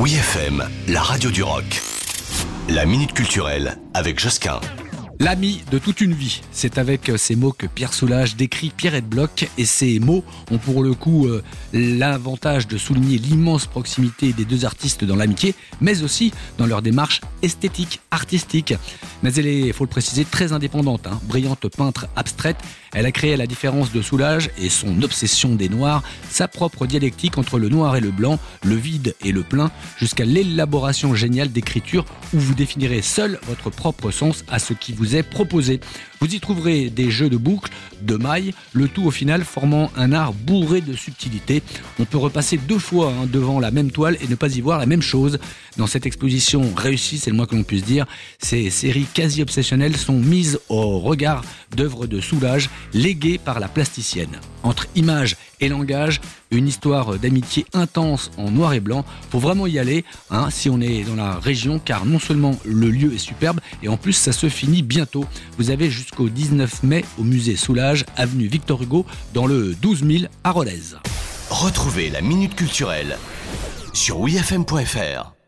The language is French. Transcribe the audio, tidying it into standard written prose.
Oui FM, la radio du rock. La minute culturelle avec Josquin. L'ami de toute une vie, c'est avec ces mots que Pierre Soulages décrit Pierrette Bloch, et ces mots ont pour le coup l'avantage de souligner l'immense proximité des deux artistes dans l'amitié, mais aussi dans leur démarche esthétique, artistique. Mais elle est, il faut le préciser, très indépendante, brillante peintre abstraite. Elle a créé, à la différence de Soulages et son obsession des noirs, sa propre dialectique entre le noir et le blanc, le vide et le plein, jusqu'à l'élaboration géniale d'écriture où vous définirez seul votre propre sens à ce qui vous est proposé. Vous y trouverez des jeux de boucles, de mailles, le tout au final formant un art bourré de subtilité. On peut repasser 2 fois devant la même toile et ne pas y voir la même chose. Dans cette exposition réussie, c'est le moins que l'on puisse dire, ces séries quasi obsessionnelles sont mises au regard d'œuvres de Soulages léguées par la plasticienne. Entre images et langage, une histoire d'amitié intense en noir et blanc. Faut vraiment y aller si on est dans la région, car non seulement le lieu est superbe, et en plus ça se finit bientôt. Vous avez jusqu'au 19 mai au musée Soulages, avenue Victor Hugo, dans le 12 000 à Rodez. Retrouvez la minute culturelle sur wifm.fr.